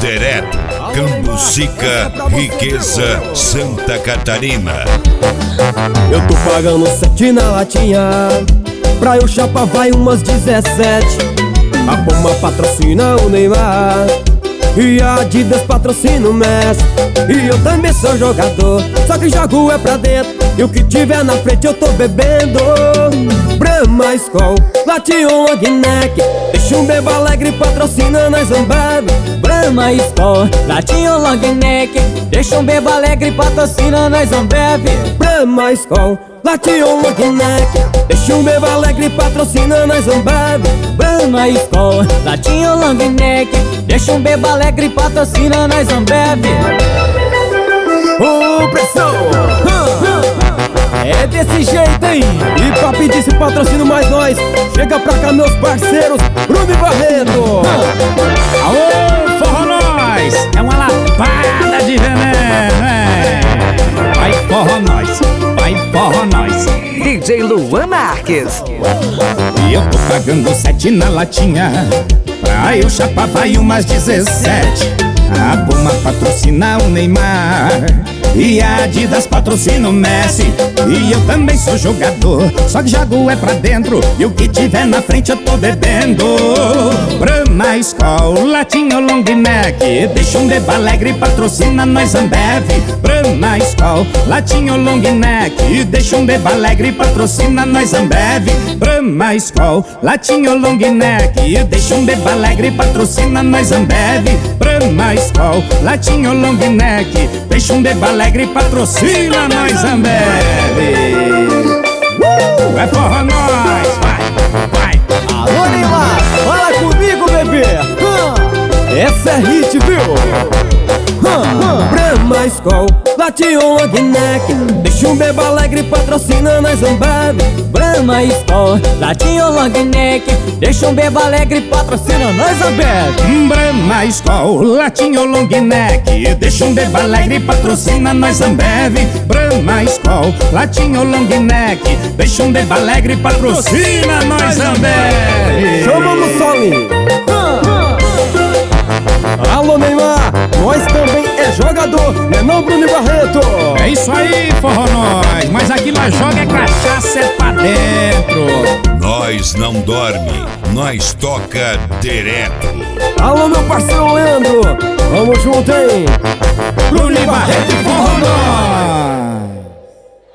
direto. Cambucica, Riqueza, Santa Catarina. Eu tô pagando 7 na latinha, pra eu chapa vai umas 17. A Puma patrocina o Neymar e a Adidas patrocina o Messi. E eu também sou jogador, só que jogo é pra dentro, e o que tiver na frente eu tô bebendo. Brahma, Skol, Latinho, Long Neck, deixa um bebo alegre patrocina nós Ambev. Brahma, Skol, Latinho, Long Neck, deixa um bebo alegre patrocina nós Ambev. Brahma, Skol, Latinho, Long Neck, deixa um bebo alegre patrocina nós Ambev. Brahma, Skol, Latinho, Long Neck, deixa um bebo alegre patrocina nós Ambev. Ô, pressão! É desse jeito, hein? E pra pedir esse patrocínio mais nós, chega pra cá meus parceiros, Bruno e Barreto. Aô, forró nós! É uma lapada de veneno, é? Vai forró nós, vai forró nós. DJ Luan Marques. E eu tô pagando 7 na latinha, pra eu chapar vai umas 17. A Puma patrocina o Neymar e a Adidas patrocina o Messi. E eu também sou jogador, só que jogo é pra dentro, e o que tiver na frente eu tô bebendo. Brahma, Skol, Latinho, Long Neck, deixa um bebo alegre patrocina nós Ambev. Brahma, Skol, Latinho, Long Neck, deixa um bebo alegre patrocina nós Ambev. Brahma, Skol, Latinho, Long Neck, deixa um bebo alegre patrocina nós Ambev. Brahma, Skol, Latinho, Long Neck, deixa um bebo alegre patrocina nós Ambev. É forró nós, vai. Alô, Neymar, fala comigo, bebê. Essa é hit, viu? Brahma, Skol, Latinho, Long Neck, deixa um bebo alegre patrocina nós Ambev. Brahma, Skol, Latinho, Long Neck, deixa um bebo alegre patrocina nós Ambev. Brahma, Skol, Latinho, Long Neck, deixa um bebo alegre patrocina nós Ambev. Brahma, Skol, Latinho, Long Neck, deixa um bebo alegre patrocina nós Ambev. Chama no solinho. Alô, Neymar, nós também é jogador, né não, Bruno e Barreto? É isso aí, forró nós, mas aqui nós joga é cachaça, é pra dentro. Nós não dorme, nós toca direto. Alô, meu parceiro Leandro, vamos junto, hein? Bruno e Barreto e forró nós.